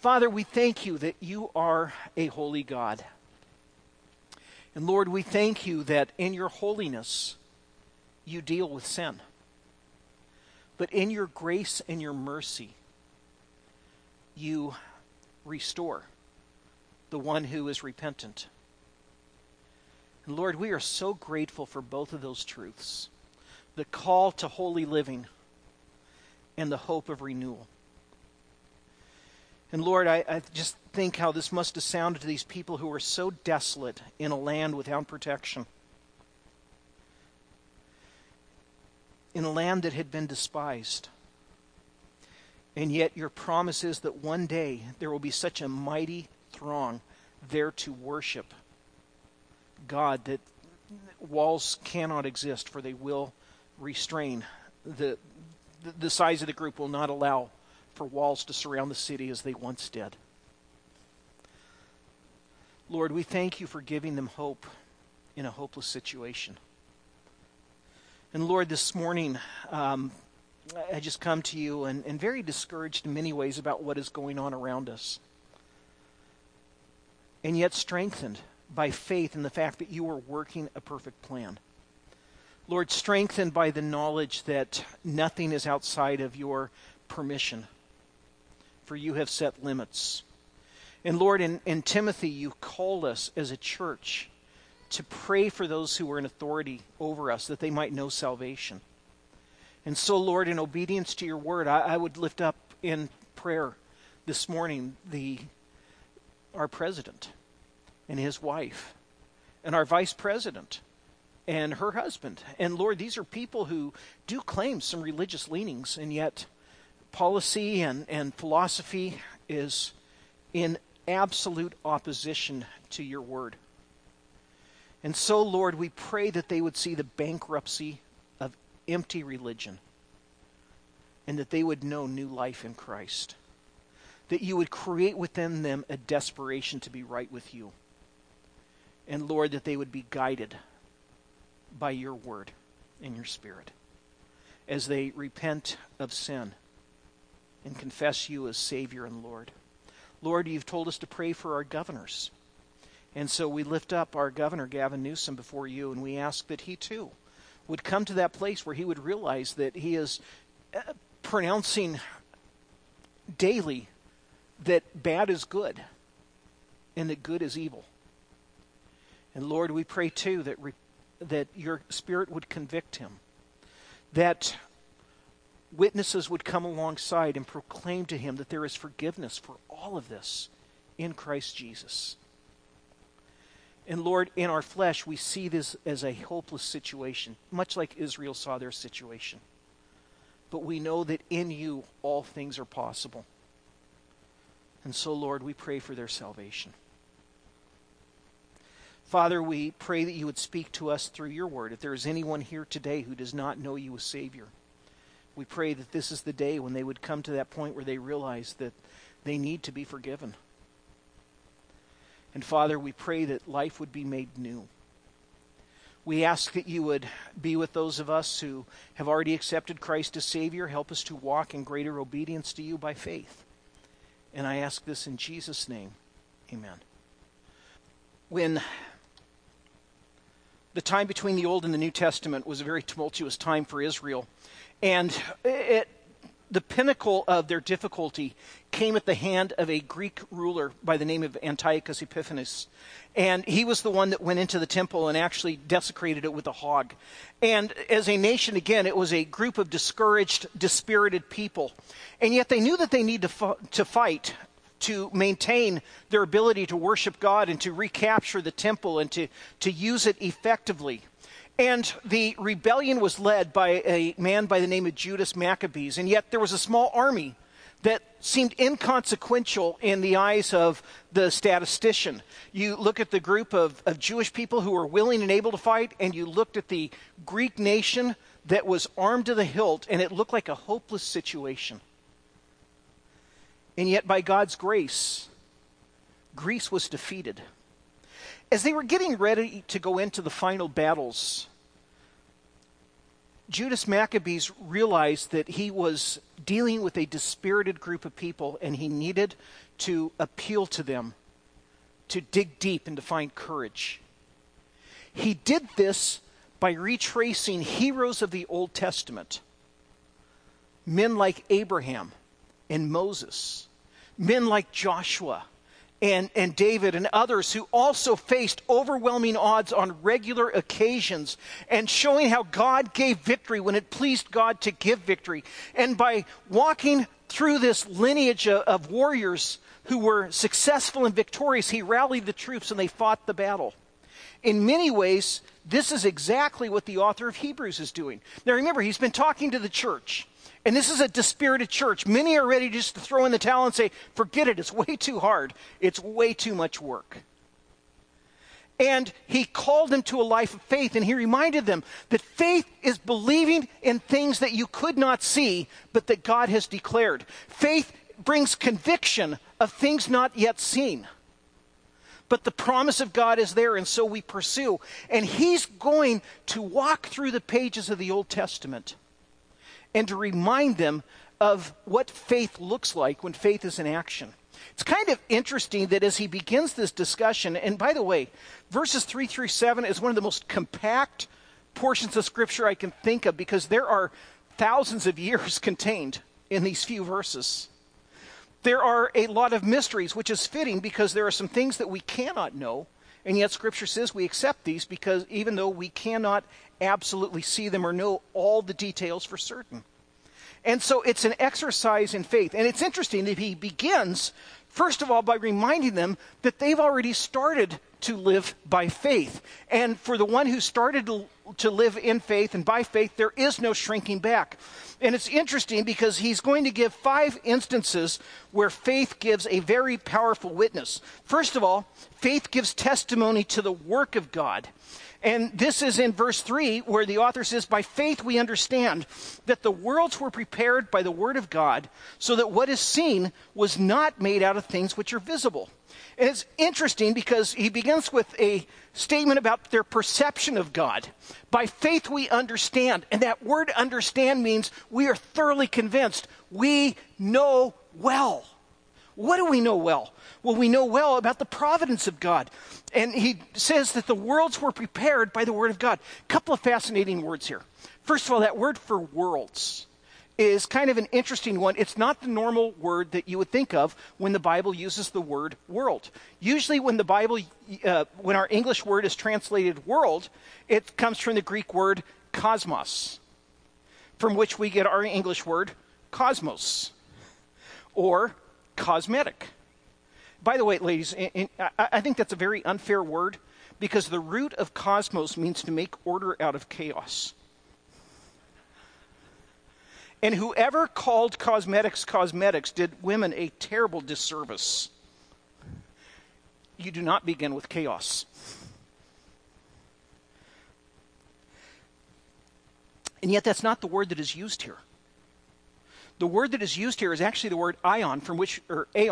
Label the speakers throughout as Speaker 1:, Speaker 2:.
Speaker 1: Father, we thank you that you are a holy God. And Lord, we thank you that in your holiness, you deal with sin. But in your grace and your mercy, you restore the one who is repentant. And Lord, we are so grateful for both of those truths. The call to holy living and the hope of renewal. And Lord, I just think how this must have sounded to these people who were so desolate in a land without protection. In a land that had been despised. And yet your promise is that one day there will be such a mighty throng there to worship God that walls cannot exist, for they will restrain. The size of the group will not allow for walls to surround the city as they once did. Lord, we thank you for giving them hope in a hopeless situation. And Lord, this morning, I just come to you and very discouraged in many ways about what is going on around us. And yet strengthened by faith in the fact that you are working a perfect plan. Lord, strengthened by the knowledge that nothing is outside of your permission, for you have set limits. And Lord, in Timothy, you called us as a church to pray for those who are in authority over us, that they might know salvation. And so, Lord, in obedience to your word, I would lift up in prayer this morning our president and his wife, and our vice president and her husband. And Lord, these are people who do claim some religious leanings, and yet policy and philosophy is in absolute opposition to your word. And so, Lord, we pray that they would see the bankruptcy of empty religion, and that they would know new life in Christ. That you would create within them a desperation to be right with you. And Lord, that they would be guided by your word and your spirit as they repent of sin and confess you as Savior and Lord. Lord, you've told us to pray for our governors. And so we lift up our governor, Gavin Newsom, before you, and we ask that he too would come to that place where he would realize that he is pronouncing daily that bad is good and that good is evil. And Lord, we pray too that your Spirit would convict him, that witnesses would come alongside and proclaim to him that there is forgiveness for all of this in Christ Jesus. And Lord, in our flesh, we see this as a hopeless situation, much like Israel saw their situation. But we know that in you all things are possible. And so, Lord, we pray for their salvation. Father, we pray that you would speak to us through your word. If there is anyone here today who does not know you as Savior, we pray that this is the day when they would come to that point where they realize that they need to be forgiven. And Father, we pray that life would be made new. We ask that you would be with those of us who have already accepted Christ as Savior. Help us to walk in greater obedience to you by faith. And I ask this in Jesus' name. Amen. When the time between the Old and the New Testament was a very tumultuous time for Israel, and the pinnacle of their difficulty came at the hand of a Greek ruler by the name of Antiochus Epiphanes. And he was the one that went into the temple and actually desecrated it with a hog. And as a nation, again, it was a group of discouraged, dispirited people. And yet they knew that they needed to fight to maintain their ability to worship God and to recapture the temple and to use it effectively. And the rebellion was led by a man by the name of Judas Maccabees. And yet there was a small army that seemed inconsequential in the eyes of the statistician. You look at the group of Jewish people who were willing and able to fight, and you looked at the Greek nation that was armed to the hilt, and it looked like a hopeless situation. And yet by God's grace, Greece was defeated. As they were getting ready to go into the final battles, Judas Maccabees realized that he was dealing with a dispirited group of people, and he needed to appeal to them, to dig deep and to find courage. He did this by retracing heroes of the Old Testament. Men like Abraham and Moses. Men like Joshua and David and others who also faced overwhelming odds on regular occasions, and showing how God gave victory when it pleased God to give victory. And by walking through this lineage of warriors who were successful and victorious, he rallied the troops and they fought the battle. In many ways, this is exactly what the author of Hebrews is doing. Now remember, he's been talking to the church. And this is a dispirited church. Many are ready just to throw in the towel and say, forget it, it's way too hard. It's way too much work. And he called them to a life of faith, and he reminded them that faith is believing in things that you could not see, but that God has declared. Faith brings conviction of things not yet seen. But the promise of God is there, and so we pursue. And he's going to walk through the pages of the Old Testament and to remind them of what faith looks like when faith is in action. It's kind of interesting that as he begins this discussion, and by the way, verses 3 through 7 is one of the most compact portions of Scripture I can think of, because there are thousands of years contained in these few verses. There are a lot of mysteries, which is fitting because there are some things that we cannot know, and yet Scripture says we accept these because even though we cannot absolutely see them or know all the details for certain. And so it's an exercise in faith. And it's interesting that he begins, first of all, by reminding them that they've already started to live by faith. And for the one who started to live in faith and by faith, there is no shrinking back. And it's interesting because he's going to give 5 instances where faith gives a very powerful witness. First of all, faith gives testimony to the work of God. And this is in verse 3 where the author says, by faith we understand that the worlds were prepared by the word of God, so that what is seen was not made out of things which are visible. And it's interesting because he begins with a statement about their perception of God. By faith we understand. And that word understand means we are thoroughly convinced. We know well. What do we know well? Well, we know well about the providence of God. And he says that the worlds were prepared by the word of God. A couple of fascinating words here. First of all, that word for worlds is kind of an interesting one. It's not the normal word that you would think of when the Bible uses the word world. Usually when the Bible, when our English word is translated world, it comes from the Greek word cosmos, from which we get our English word cosmos, or cosmetic. By the way, ladies, I think that's a very unfair word, because the root of cosmos means to make order out of chaos. And whoever called cosmetics did women a terrible disservice. You do not begin with chaos. And yet that's not the word that is used here. The word that is used here is actually the word aeon, from which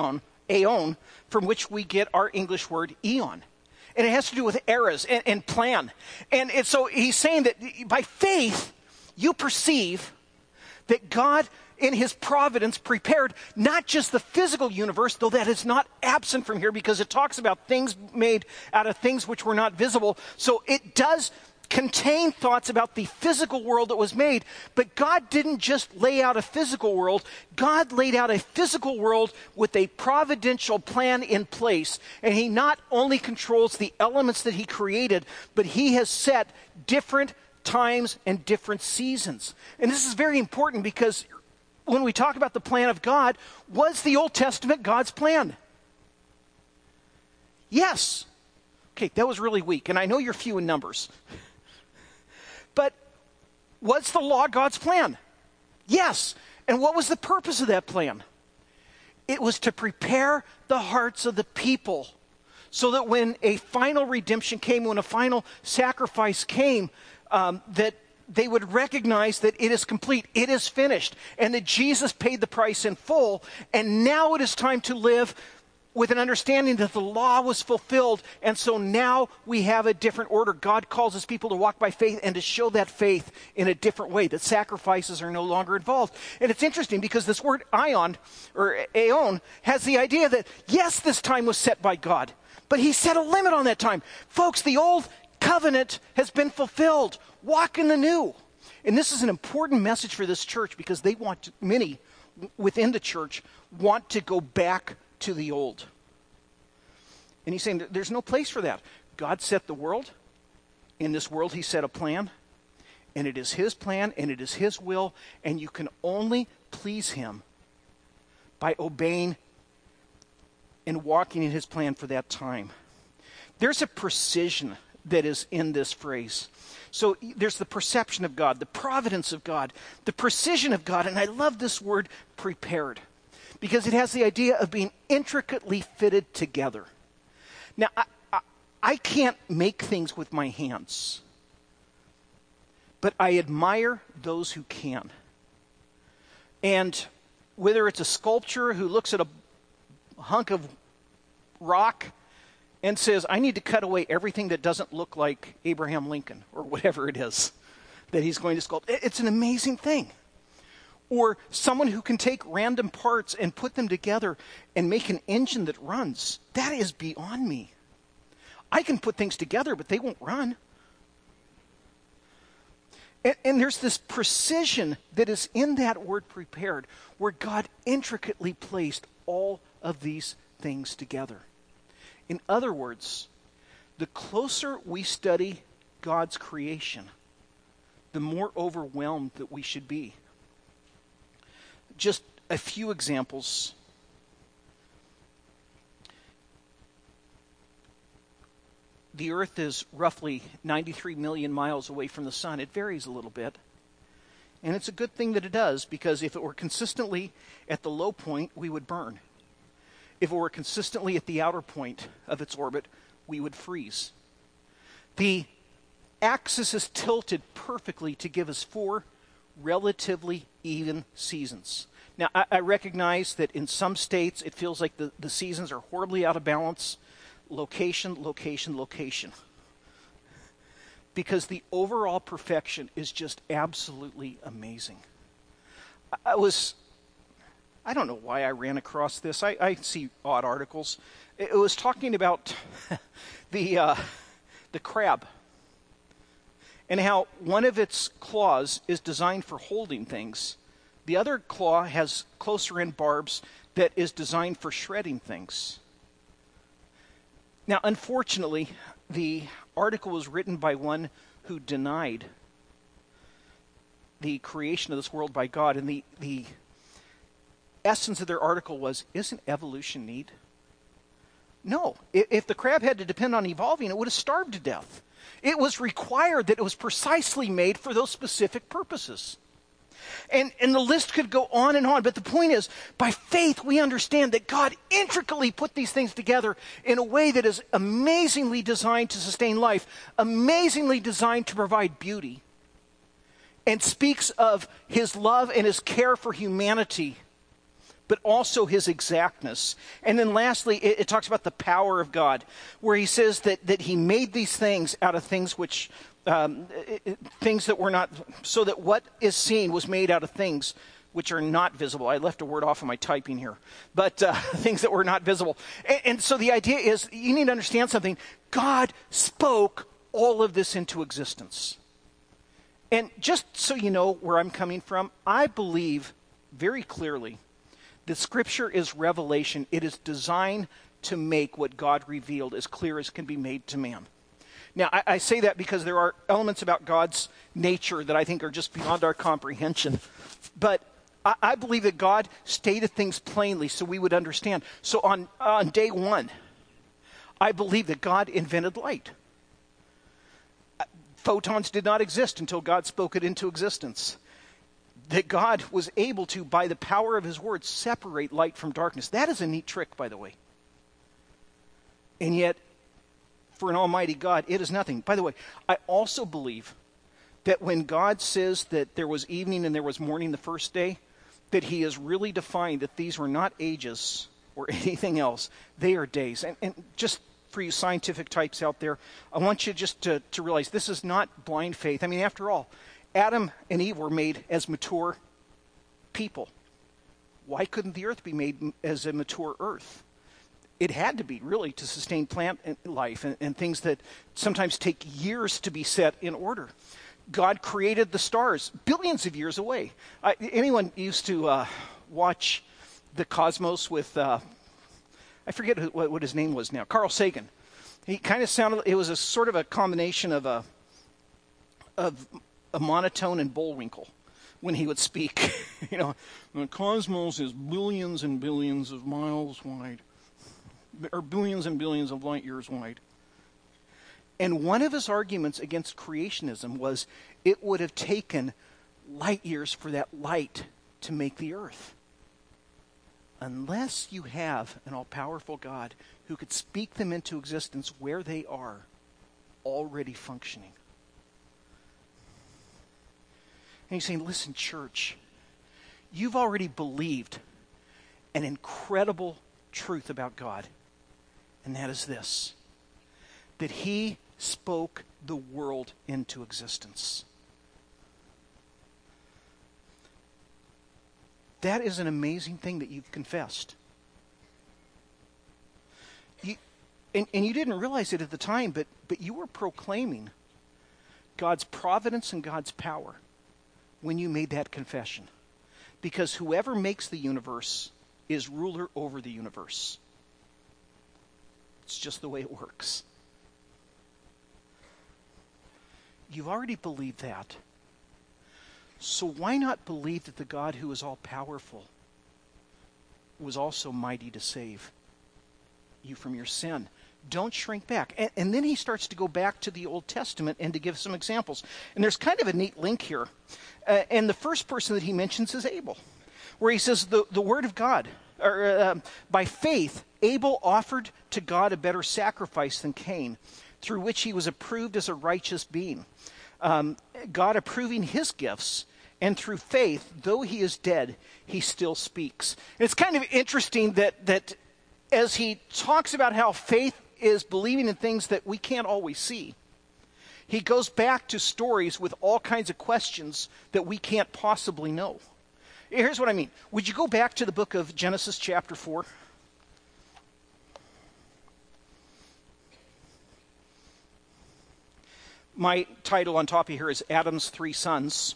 Speaker 1: we get our English word eon. And it has to do with eras and plan. And so he's saying that by faith, you perceive that God, in his providence, prepared not just the physical universe, though that is not absent from here because it talks about things made out of things which were not visible. So it does contain thoughts about the physical world that was made, but God didn't just lay out a physical world. God laid out a physical world with a providential plan in place. And he not only controls the elements that he created, but he has set different times and different seasons. And this is very important because when we talk about the plan of God, was the Old Testament God's plan? Yes. Okay, that was really weak, and I know you're few in numbers. But was the law God's plan? Yes. And what was the purpose of that plan? It was to prepare the hearts of the people so that when a final redemption came, when a final sacrifice came, that they would recognize that it is complete, it is finished, and that Jesus paid the price in full, and now it is time to live with an understanding that the law was fulfilled, and so now we have a different order. God calls his people to walk by faith and to show that faith in a different way, that sacrifices are no longer involved. And it's interesting because this word aion, or aeon, has the idea that, yes, this time was set by God, but he set a limit on that time. Folks, the old covenant has been fulfilled. Walk in the new. And this is an important message for this church because many within the church want to go back to the old. And he's saying there's no place for that. God set the world. In this world, he set a plan. And it is his plan, and it is his will, and you can only please him by obeying and walking in his plan for that time. There's a precision that is in this phrase. So there's the perception of God, the providence of God, the precision of God, and I love this word prepared, because it has the idea of being intricately fitted together. Now, I can't make things with my hands, but I admire those who can. And whether it's a sculptor who looks at a hunk of rock and says, I need to cut away everything that doesn't look like Abraham Lincoln, or whatever it is that he's going to sculpt. It's an amazing thing. Or someone who can take random parts and put them together and make an engine that runs. That is beyond me. I can put things together, but they won't run. And there's this precision that is in that word prepared, where God intricately placed all of these things together. In other words, the closer we study God's creation, the more overwhelmed that we should be. Just a few examples. The earth is roughly 93 million miles away from the sun. It varies a little bit. And it's a good thing that it does, because if it were consistently at the low point, we would burn. If it were consistently at the outer point of its orbit, we would freeze. The axis is tilted perfectly to give us 4 relatively even seasons. Now, I recognize that in some states it feels like the seasons are horribly out of balance. Location, location, location. Because the overall perfection is just absolutely amazing. I don't know why I ran across this. I see odd articles. It was talking about the crab and how one of its claws is designed for holding things. The other claw has closer end barbs that is designed for shredding things. Now, unfortunately, the article was written by one who denied the creation of this world by God, and the essence of their article was, isn't evolution neat? No. If the crab had to depend on evolving, it would have starved to death. It was required that it was precisely made for those specific purposes. And the list could go on and on, but the point is, by faith we understand that God intricately put these things together in a way that is amazingly designed to sustain life, amazingly designed to provide beauty, and speaks of his love and his care for humanity, but also his exactness. And then lastly, it talks about the power of God, where he says that he made these things out of things which, things that were not, so that what is seen was made out of things which are not visible. I left a word off of my typing here, but things that were not visible. And so the idea is, you need to understand something. God spoke all of this into existence. And just so you know where I'm coming from, I believe very clearly that Scripture is revelation. It is designed to make what God revealed as clear as can be made to man. Now, I say that because there are elements about God's nature that I think are just beyond our comprehension. But I believe that God stated things plainly so we would understand. So on day one, I believe that God invented light. Photons did not exist until God spoke it into existence. That God was able to, by the power of his word, separate light from darkness. That is a neat trick, by the way. And yet, for an almighty God, it is nothing. By the way, I also believe that when God says that there was evening and there was morning the first day, that he has really defined that these were not ages or anything else. They are days. And just for you scientific types out there, I want you just to realize this is not blind faith. I mean, after all, Adam and Eve were made as mature people. Why couldn't the earth be made as a mature earth? It had to be, really, to sustain plant life and things that sometimes take years to be set in order. God created the stars billions of years away. Anyone used to watch the Cosmos with, I forget what his name was now, Carl Sagan. He kind of sounded, it was a sort of a combination of a monotone and Bullwinkle when he would speak. The cosmos is billions and billions of miles wide, or billions and billions of light years wide. And one of his arguments against creationism was it would have taken light years for that light to make the earth. Unless you have an all-powerful God who could speak them into existence where they are already functioning. And he's saying, listen, church, you've already believed an incredible truth about God. And that is this, that he spoke the world into existence. That is an amazing thing that you've confessed. And you didn't realize it at the time, but you were proclaiming God's providence and God's power when you made that confession. Because whoever makes the universe is ruler over the universe. It's just the way it works. You've already believed that. So why not believe that the God who is all-powerful was also mighty to save you from your sin? Don't shrink back. And then he starts to go back to the Old Testament and to give some examples. And there's kind of a neat link here. And the first person that he mentions is Abel, where he says the word of God, by faith, Abel offered to God a better sacrifice than Cain, through which he was approved as a righteous being. God approving his gifts, and through faith, though he is dead, he still speaks. And it's kind of interesting that as he talks about how faith is believing in things that we can't always see, he goes back to stories with all kinds of questions that we can't possibly know. Here's what I mean. Would you go back to the book of Genesis chapter 4? My title on top of here is Adam's Three Sons.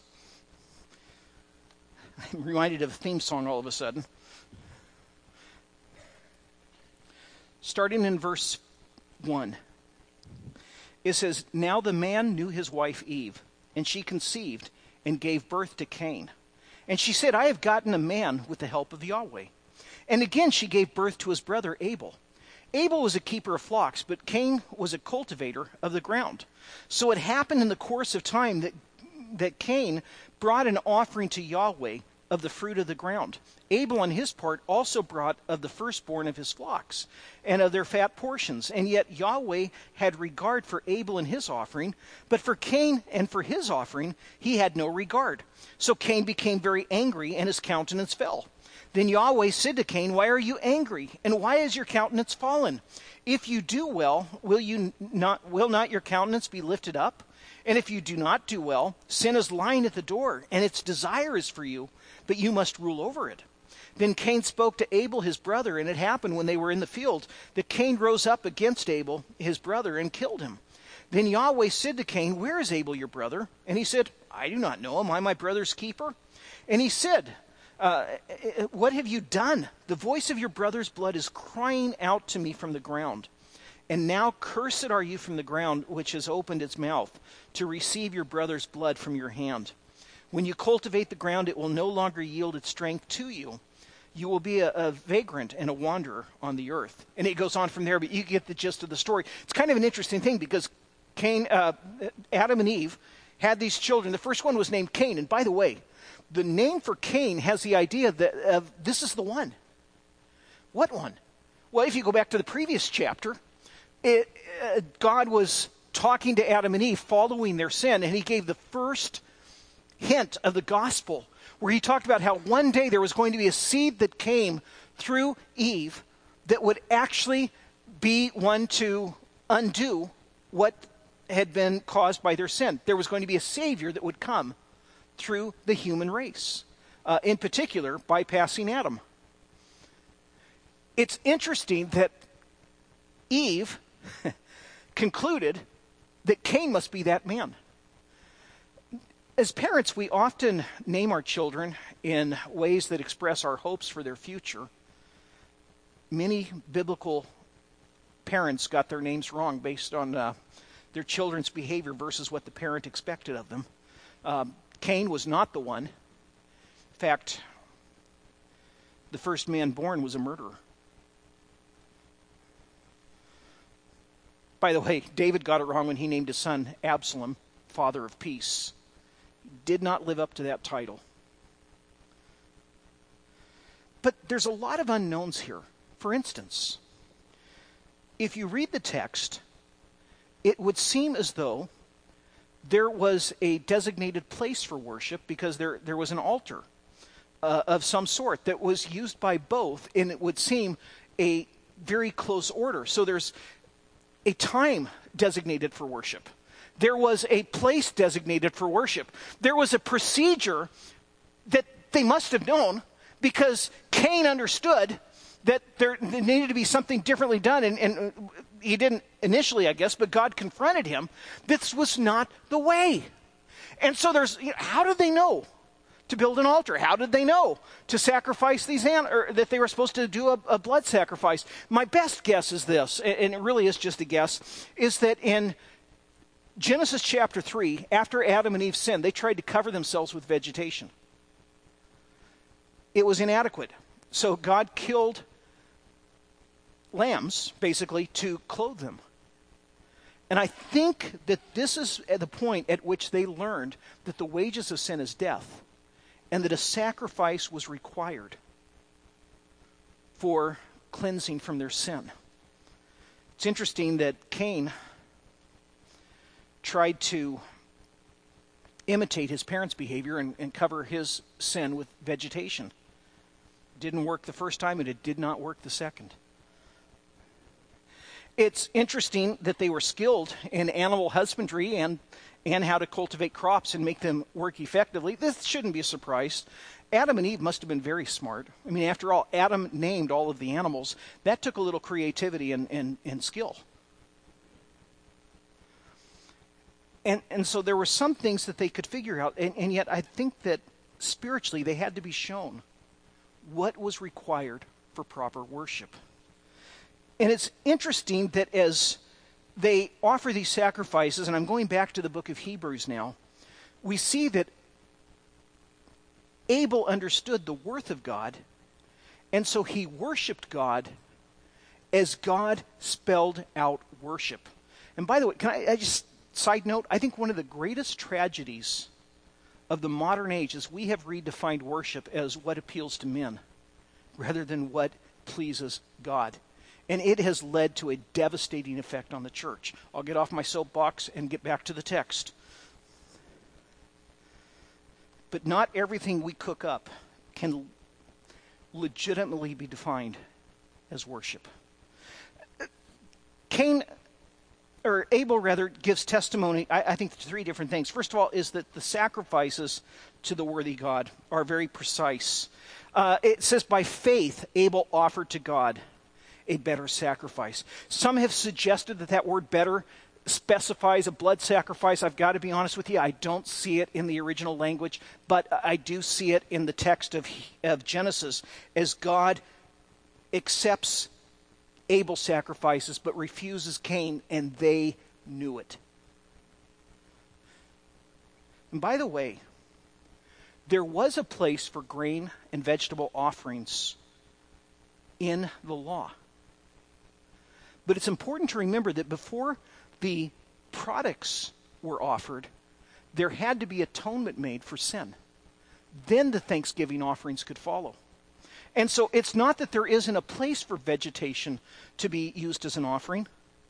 Speaker 1: I'm reminded of a theme song all of a sudden. Starting in verse 1. It says, "Now the man knew his wife Eve, and she conceived and gave birth to Cain. And she said, I have gotten a man with the help of Yahweh. And again she gave birth to his brother Abel. Abel was a keeper of flocks, but Cain was a cultivator of the ground. So it happened in the course of time that Cain brought an offering to Yahweh of the fruit of the ground. Abel on his part also brought of the firstborn of his flocks and of their fat portions. And yet Yahweh had regard for Abel and his offering, but for Cain and for his offering he had no regard. So Cain became very angry, and his countenance fell. Then Yahweh said to Cain, Why are you angry? And why is your countenance fallen? If you do well, will not your countenance be lifted up? And if you do not do well, sin is lying at the door, and its desire is for you, but you must rule over it. Then Cain spoke to Abel his brother, and it happened when they were in the field that Cain rose up against Abel his brother and killed him. Then Yahweh said to Cain, Where is Abel your brother? And he said, I do not know. Am I my brother's keeper? And he said, What have you done? The voice of your brother's blood is crying out to me from the ground. And now cursed are you from the ground, which has opened its mouth to receive your brother's blood from your hand. When you cultivate the ground, it will no longer yield its strength to you. You will be a vagrant and a wanderer on the earth. And it goes on from there, but you get the gist of the story. It's kind of an interesting thing because Adam and Eve had these children. The first one was named Cain. And by the way, the name for Cain has the idea that this is the one. What one? Well, if you go back to the previous chapter, God was talking to Adam and Eve following their sin, and he gave the first hint of the gospel where he talked about how one day there was going to be a seed that came through Eve that would actually be one to undo what had been caused by their sin. There was going to be a Savior that would come through the human race, in particular, bypassing Adam. It's interesting that Eve concluded that Cain must be that man. As parents, we often name our children in ways that express our hopes for their future. Many biblical parents got their names wrong based on their children's behavior versus what the parent expected of them. Cain was not the one. In fact, the first man born was a murderer. By the way, David got it wrong when he named his son Absalom, father of peace. He did not live up to that title. But there's a lot of unknowns here. For instance, if you read the text, it would seem as though there was a designated place for worship because there was an altar of some sort that was used by both, and it would seem a very close order. So there's a time designated for worship. There was a place designated for worship. There was a procedure that they must have known because Cain understood that there needed to be something differently done, and he didn't initially, I guess, but God confronted him. This was not the way. And so how did they know to build an altar? How did they know to sacrifice these or that they were supposed to do a blood sacrifice? My best guess is this, and it really is just a guess, is that in Genesis chapter 3, after Adam and Eve sinned, they tried to cover themselves with vegetation. It was inadequate. So God killed lambs, basically, to clothe them. And I think that this is at the point at which they learned that the wages of sin is death, and that a sacrifice was required for cleansing from their sin. It's interesting that Cain tried to imitate his parents' behavior and cover his sin with vegetation. It didn't work the first time, and it did not work the second. It's interesting that they were skilled in animal husbandry and how to cultivate crops and make them work effectively. This shouldn't be a surprise. Adam and Eve must have been very smart. I mean, after all, Adam named all of the animals. That took a little creativity and skill. And so there were some things that they could figure out, and yet I think that spiritually they had to be shown what was required for proper worship. And it's interesting that as they offer these sacrifices, and I'm going back to the book of Hebrews now, we see that Abel understood the worth of God, and so he worshiped God as God spelled out worship. And by the way, can I just, side note, I think one of the greatest tragedies of the modern age is we have redefined worship as what appeals to men rather than what pleases God. And it has led to a devastating effect on the church. I'll get off my soapbox and get back to the text. But not everything we cook up can legitimately be defined as worship. Abel gives testimony, I think, to three different things. First of all is that the sacrifices to the worthy God are very precise. It says, by faith, Abel offered to God a better sacrifice. Some have suggested that word better specifies a blood sacrifice. I've got to be honest with you, I don't see it in the original language, but I do see it in the text of Genesis as God accepts Abel's sacrifices but refuses Cain, and they knew it. And by the way, there was a place for grain and vegetable offerings in the law. But it's important to remember that before the products were offered, there had to be atonement made for sin. Then the thanksgiving offerings could follow. And so it's not that there isn't a place for vegetation to be used as an offering,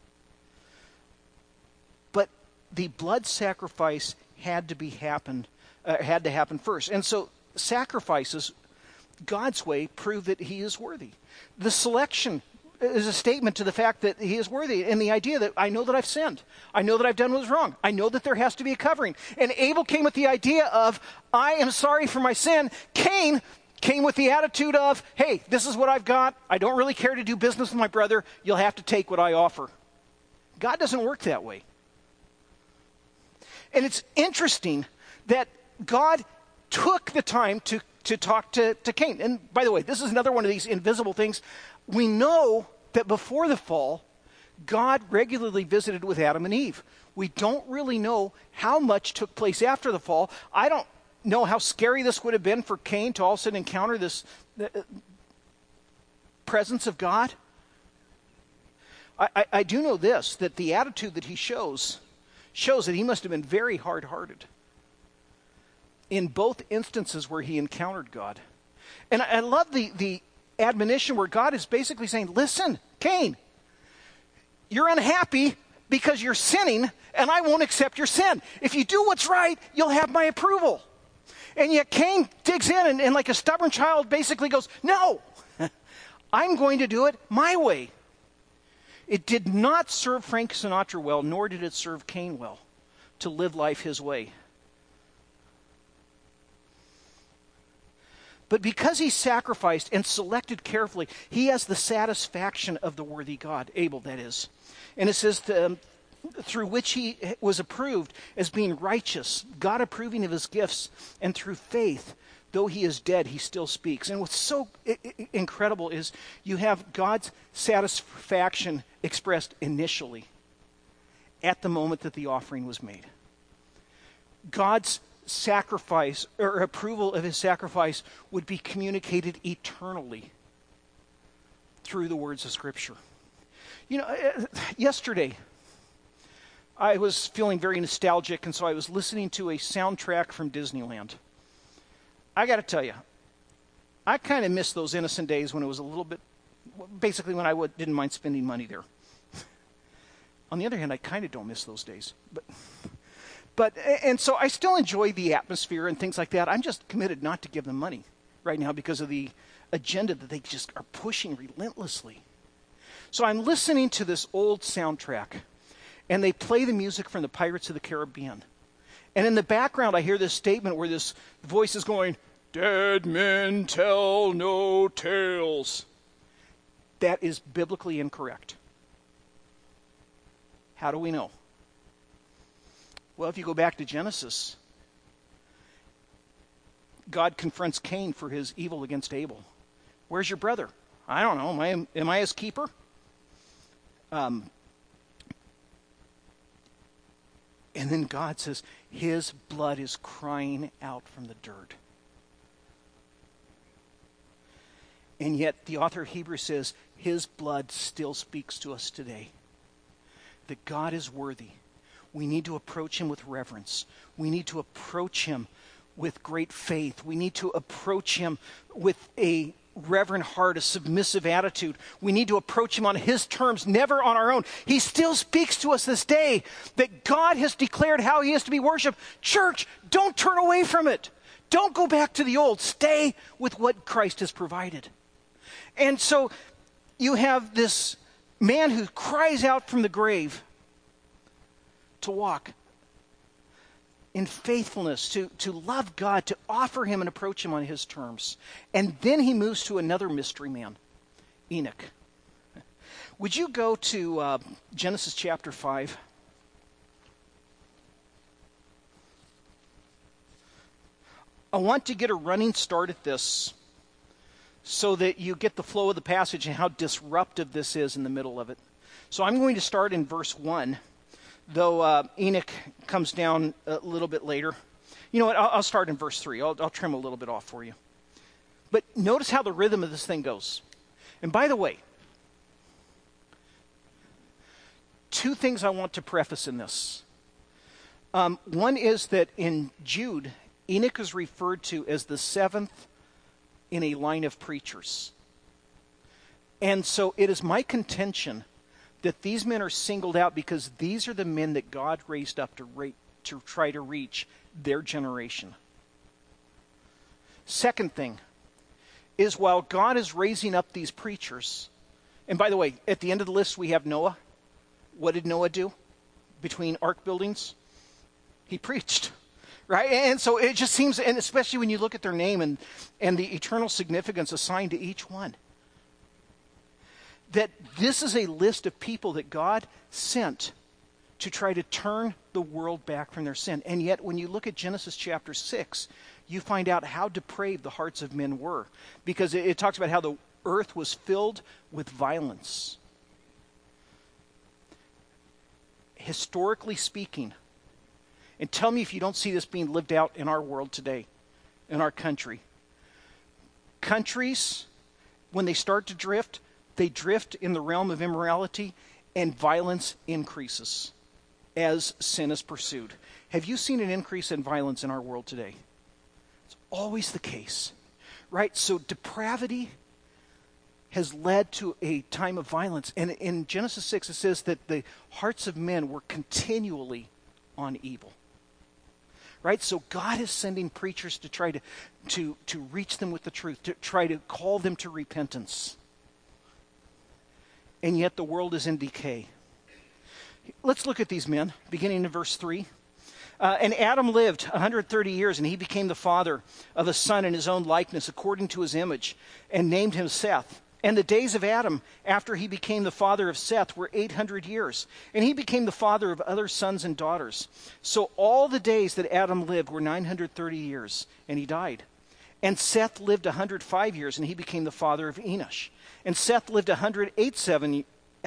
Speaker 1: but the blood sacrifice had to happen first. And so sacrifices, God's way, prove that he is worthy. The selection is a statement to the fact that he is worthy, and the idea that I know that I've sinned. I know that I've done what was wrong. I know that there has to be a covering. And Abel came with the idea of, I am sorry for my sin. Cain came with the attitude of, hey, this is what I've got. I don't really care to do business with my brother. You'll have to take what I offer. God doesn't work that way. And it's interesting that God took the time to talk to Cain. And by the way, this is another one of these invisible things. We know that before the fall, God regularly visited with Adam and Eve. We don't really know how much took place after the fall. I don't know how scary this would have been for Cain to all of a sudden encounter this presence of God. I do know this, that the attitude that he shows that he must have been very hard-hearted in both instances where he encountered God. And I love the admonition where God is basically saying, listen, Cain, you're unhappy because you're sinning, and I won't accept your sin. If you do what's right, you'll have my approval. And yet Cain digs in and like a stubborn child basically goes, no, I'm going to do it my way. It did not serve Frank Sinatra well, nor did it serve Cain well to live life his way. But because he sacrificed and selected carefully, he has the satisfaction of the worthy God, Abel, that is. And it says, through which he was approved as being righteous, God approving of his gifts, and through faith, though he is dead, he still speaks. And what's so incredible is you have God's satisfaction expressed initially at the moment that the offering was made. God's sacrifice or approval of his sacrifice would be communicated eternally through the words of Scripture. You know, yesterday I was feeling very nostalgic, and so I was listening to a soundtrack from Disneyland. I got to tell you, I kind of miss those innocent days when it was a little bit, basically when I didn't mind spending money there. On the other hand, I kind of don't miss those days. And so I still enjoy the atmosphere and things like that. I'm just committed not to give them money right now because of the agenda that they just are pushing relentlessly. So I'm listening to this old soundtrack, and they play the music from the Pirates of the Caribbean. And in the background, I hear this statement where this voice is going, "Dead men tell no tales." That is biblically incorrect. How do we know? Well, if you go back to Genesis, God confronts Cain for his evil against Abel. Where's your brother? I don't know. Am I his keeper? And then God says, his blood is crying out from the dirt. And yet the author of Hebrews says, his blood still speaks to us today. That God is worthy. We need to approach him with reverence. We need to approach him with great faith. We need to approach him with a reverent heart, a submissive attitude. We need to approach him on his terms, never on our own. He still speaks to us this day that God has declared how he is to be worshipped. Church, don't turn away from it. Don't go back to the old. Stay with what Christ has provided. And so you have this man who cries out from the grave to walk in faithfulness, to love God, to offer him and approach him on his terms. And then he moves to another mystery man, Enoch. Would you go to Genesis chapter 5? I want to get a running start at this so that you get the flow of the passage and how disruptive this is in the middle of it. So I'm going to start in verse 1. Though Enoch comes down a little bit later. You know what? I'll start in verse 3. I'll trim a little bit off for you. But notice how the rhythm of this thing goes. And by the way, two things I want to preface in this. One is that in Jude, Enoch is referred to as the seventh in a line of preachers. And so it is my contention that these men are singled out because these are the men that God raised up to try to reach their generation. Second thing is while God is raising up these preachers, And by the way, at the end of the list, we have Noah. What did Noah do between ark buildings? He preached, right? And so it just seems, and especially when you look at their name and the eternal significance assigned to each one, that this is a list of people that God sent to try to turn the world back from their sin. And yet, when you look at Genesis chapter 6, you find out how depraved the hearts of men were. Because it talks about how the earth was filled with violence. Historically speaking, and tell me if you don't see this being lived out in our world today, in our country. Countries, when they start to drift, they drift in the realm of immorality, and violence increases as sin is pursued. Have you seen an increase in violence in our world today? It's always the case, right? So depravity has led to a time of violence. And in Genesis 6, it says that the hearts of men were continually on evil. Right? So God is sending preachers to try to reach them with the truth, to try to call them to repentance. And yet the world is in decay. Let's look at these men, beginning in verse 3. And Adam lived 130 years, and he became the father of a son in his own likeness, according to his image, and named him Seth. And the days of Adam, after he became the father of Seth, were 800 years. And he became the father of other sons and daughters. So all the days that Adam lived were 930 years, and he died. And Seth lived 105 years, and he became the father of Enosh. And Seth lived 807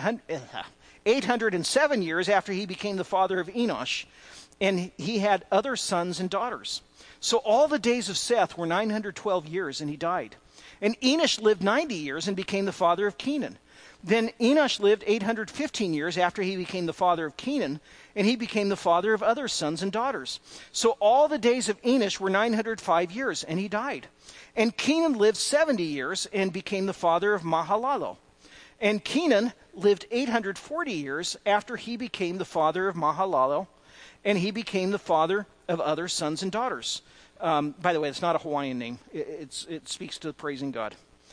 Speaker 1: years after he became the father of Enosh, and he had other sons and daughters. So all the days of Seth were 912 years, and he died. And Enosh lived 90 years and became the father of Kenan. Then Enosh lived 815 years after he became the father of Kenan, and he became the father of other sons and daughters. So all the days of Enosh were 905 years, and he died. And Kenan lived 70 years and became the father of Mahalalel. And Kenan lived 840 years after he became the father of Mahalalel, and he became the father of other sons and daughters. By the way, it's not a Hawaiian name. It speaks to praising God.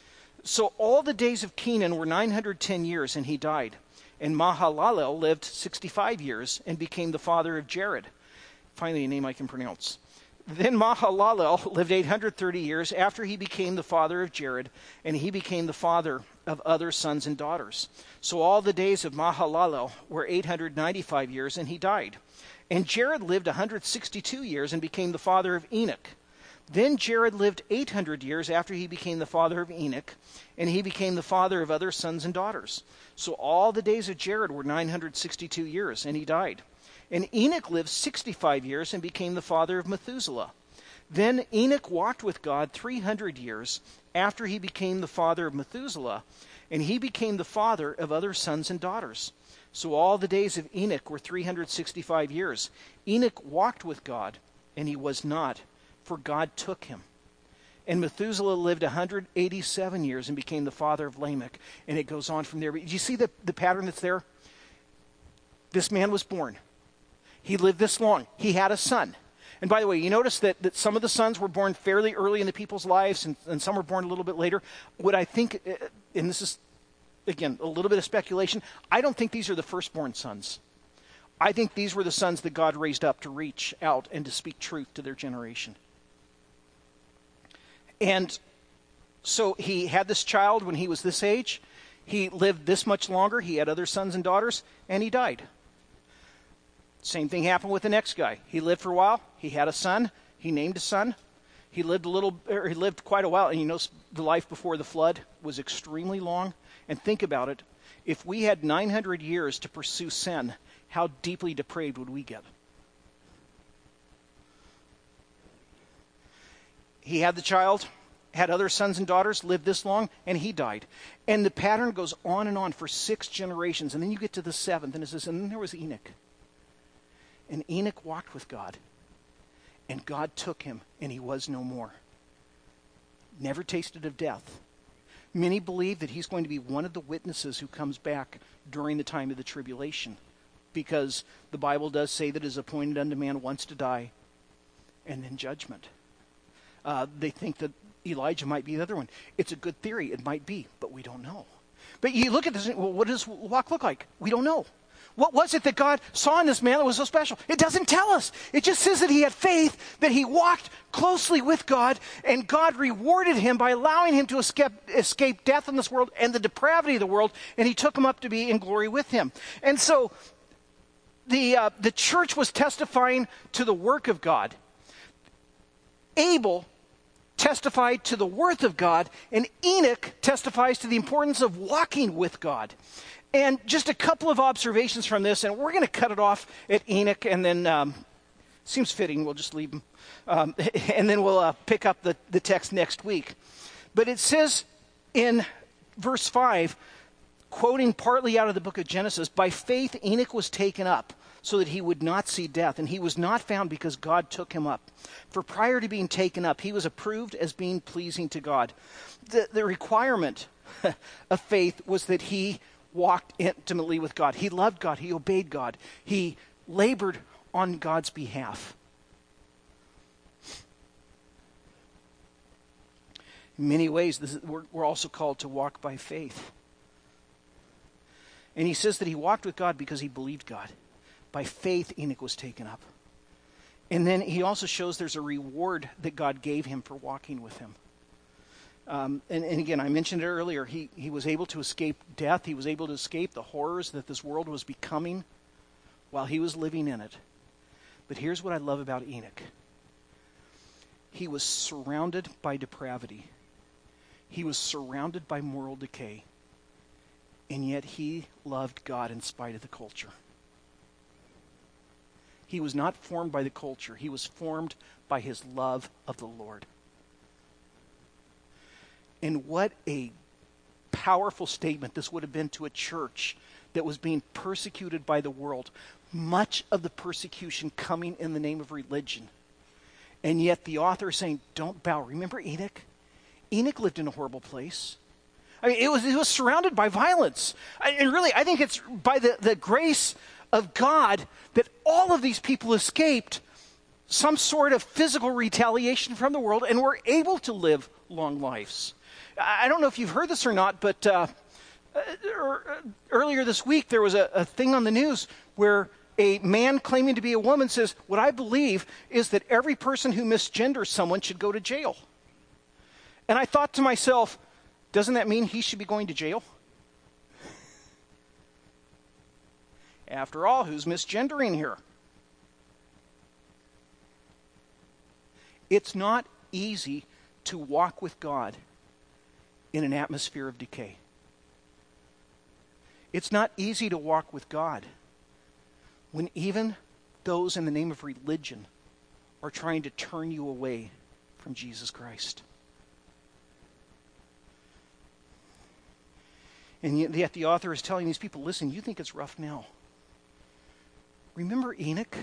Speaker 1: So all the days of Kenan were 910 years, and he died. And Mahalalel lived 65 years and became the father of Jared. Finally, a name I can pronounce. Then Mahalalel lived 830 years after he became the father of Jared, and he became the father of other sons and daughters. So all the days of Mahalalel were 895 years, and he died. And Jared lived 162 years and became the father of Enoch. Then Jared lived 800 years after he became the father of Enoch, and he became the father of other sons and daughters. So all the days of Jared were 962 years, and he died. And Enoch lived 65 years and became the father of Methuselah. Then Enoch walked with God 300 years after he became the father of Methuselah, and he became the father of other sons and daughters. So all the days of Enoch were 365 years. Enoch walked with God, and he was not, for God took him. And Methuselah lived 187 years and became the father of Lamech. And it goes on from there. But do you see the pattern that's there? This man was born. He lived this long. He had a son. And by the way, you notice that some of the sons were born fairly early in the people's lives, and some were born a little bit later. What I think, and this is, again, a little bit of speculation, I don't think these are the firstborn sons. I think these were the sons that God raised up to reach out and to speak truth to their generation. And so he had this child when he was this age. He lived this much longer. He had other sons and daughters, and he died. Same thing happened with the next guy. He lived for a while. He had a son. He named a son. He lived quite a while. And you know, the life before the flood was extremely long. And think about it. If we had 900 years to pursue sin, how deeply depraved would we get? He had the child, had other sons and daughters, lived this long, and he died. And the pattern goes on and on for 6 generations. And then you get to the 7th, and it says, and then there was Enoch. And Enoch walked with God, and God took him, and he was no more. Never tasted of death. Many believe that he's going to be one of the witnesses who comes back during the time of the tribulation, because the Bible does say that it is appointed unto man once to die, and then judgment. They think that Elijah might be the other one. It's a good theory. It might be, but we don't know. But you look at this, well, what does walk look like? We don't know. What was it that God saw in this man that was so special? It doesn't tell us. It just says that he had faith, that he walked closely with God, and God rewarded him by allowing him to escape death in this world and the depravity of the world, and he took him up to be in glory with him. And so the church was testifying to the work of God. Abel testified to the worth of God, and Enoch testifies to the importance of walking with God. And just a couple of observations from this, and we're going to cut it off at Enoch, and then seems fitting, we'll just leave him. And then we'll pick up the text next week. But it says in verse 5, quoting partly out of the book of Genesis, by faith Enoch was taken up so that he would not see death, and he was not found because God took him up. For prior to being taken up, he was approved as being pleasing to God. The requirement of faith was that he walked intimately with God. He loved God. He obeyed God. He labored on God's behalf. In many ways, we're also called to walk by faith. And he says that he walked with God because he believed God. By faith, Enoch was taken up. And then he also shows there's a reward that God gave him for walking with him. And again, I mentioned it earlier, he was able to escape death. He was able to escape the horrors that this world was becoming while he was living in it. But here's what I love about Enoch. He was surrounded by depravity. He was surrounded by moral decay. And yet he loved God in spite of the culture. He was not formed by the culture. He was formed by his love of the Lord. And what a powerful statement this would have been to a church that was being persecuted by the world. Much of the persecution coming in the name of religion. And yet the author is saying, don't bow. Remember Enoch? Enoch lived in a horrible place. I mean, it was surrounded by violence. And really, I think it's by the grace of God that all of these people escaped some sort of physical retaliation from the world and were able to live long lives. I don't know if you've heard this or not, but earlier this week there was a thing on the news where a man claiming to be a woman says, what I believe is that every person who misgenders someone should go to jail. And I thought to myself, doesn't that mean he should be going to jail? After all, who's misgendering here? It's not easy to walk with God in an atmosphere of decay. It's not easy to walk with God when even those in the name of religion are trying to turn you away from Jesus Christ. And yet the author is telling these people, listen, you think it's rough now. Remember Enoch?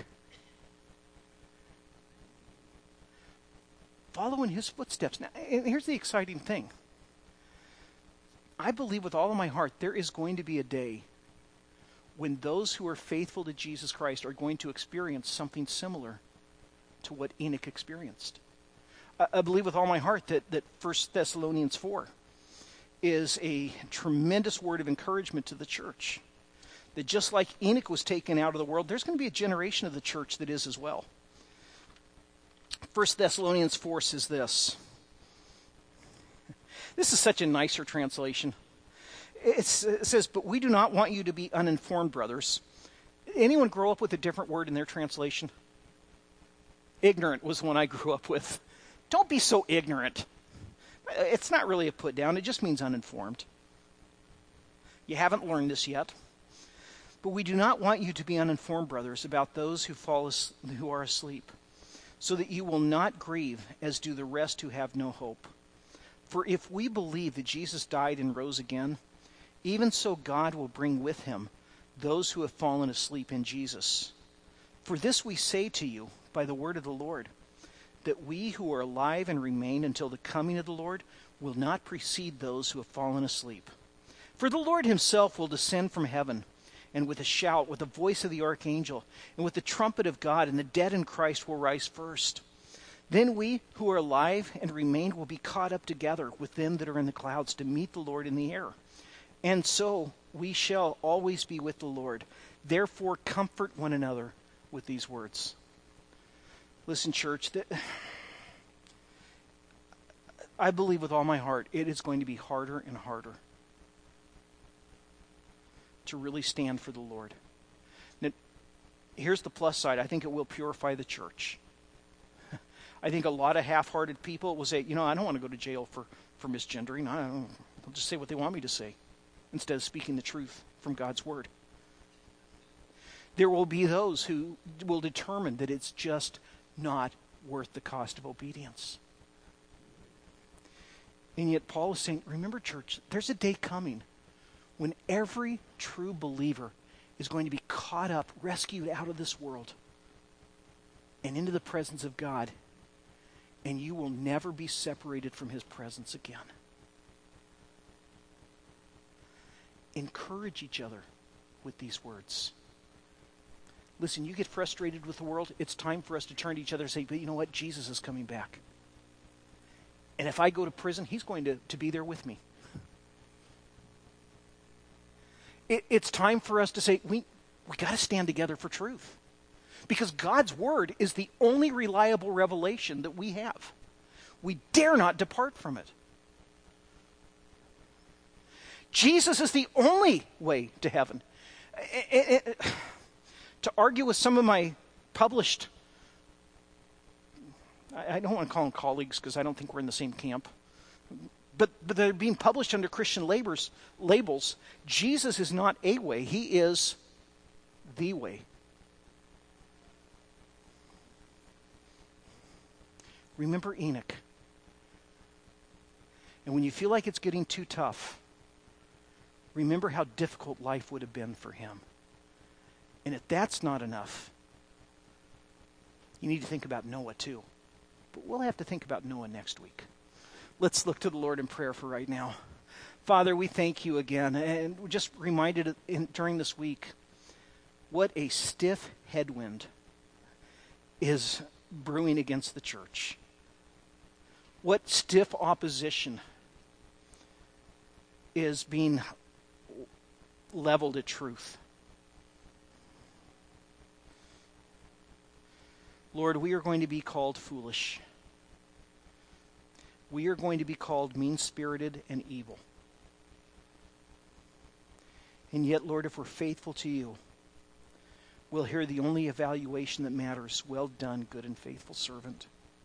Speaker 1: Follow in his footsteps. Now, and here's the exciting thing. I believe with all of my heart there is going to be a day when those who are faithful to Jesus Christ are going to experience something similar to what Enoch experienced. I believe with all my heart that 1 Thessalonians 4 is a tremendous word of encouragement to the church. That just like Enoch was taken out of the world, there's going to be a generation of the church that is as well. 1 Thessalonians 4 says this. This is such a nicer translation. It says, but we do not want you to be uninformed, brothers. Anyone grow up with a different word in their translation? Ignorant was the one I grew up with. Don't be so ignorant. It's not really a put down. It just means uninformed. You haven't learned this yet. But we do not want you to be uninformed, brothers, about those who are asleep, so that you will not grieve as do the rest who have no hope. For if we believe that Jesus died and rose again, even so God will bring with him those who have fallen asleep in Jesus. For this we say to you by the word of the Lord, that we who are alive and remain until the coming of the Lord will not precede those who have fallen asleep. For the Lord himself will descend from heaven, and with a shout, with the voice of the archangel, and with the trumpet of God, and the dead in Christ will rise first. Then we who are alive and remain will be caught up together with them that are in the clouds to meet the Lord in the air. And so we shall always be with the Lord. Therefore, comfort one another with these words. Listen, church, I believe with all my heart it is going to be harder and harder to really stand for the Lord. Now, here's the plus side. I think it will purify the church. I think a lot of half-hearted people will say, I don't want to go to jail for misgendering. They'll just say what they want me to say instead of speaking the truth from God's word. There will be those who will determine that it's just not worth the cost of obedience. And yet Paul is saying, remember, church, there's a day coming when every true believer is going to be caught up, rescued out of this world and into the presence of God, and you will never be separated from his presence again. Encourage each other with these words. Listen, you get frustrated with the world, it's time for us to turn to each other and say, but you know what? Jesus is coming back. And if I go to prison, he's going to be there with me. It's time for us to say, we got to stand together for truth. Because God's word is the only reliable revelation that we have. We dare not depart from it. Jesus is the only way to heaven. To argue with some of my published, I don't want to call them colleagues because I don't think we're in the same camp, but they're being published under Christian labels. Jesus is not a way. He is the way. Remember Enoch. And when you feel like it's getting too tough, remember how difficult life would have been for him. And if that's not enough, you need to think about Noah too. But we'll have to think about Noah next week. Let's look to the Lord in prayer for right now. Father, we thank you again. And we're just reminded during this week what a stiff headwind is brewing against the church. What stiff opposition is being leveled at truth. Lord, we are going to be called foolish. We are going to be called mean-spirited and evil. And yet, Lord, if we're faithful to you, we'll hear the only evaluation that matters. Well done, good and faithful servant.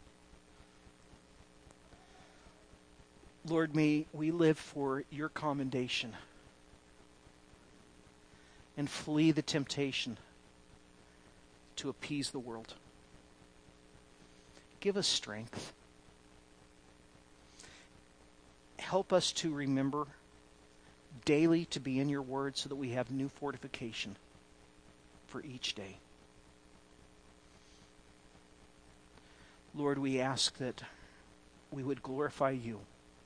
Speaker 1: Lord, may we live for your commendation and flee the temptation to appease the world. Give us strength. Help us to remember daily to be in your word so that we have new fortification for each day. Lord, we ask that we would glorify you.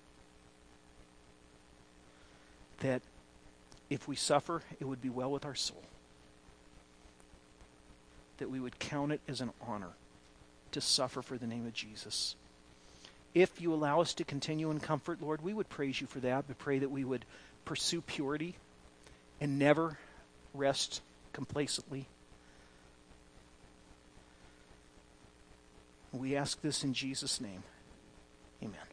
Speaker 1: That if we suffer, it would be well with our soul. That we would count it as an honor to suffer for the name of Jesus. If you allow us to continue in comfort, Lord, we would praise you for that. We pray that we would pursue purity and never rest complacently. We ask this in Jesus' name. Amen.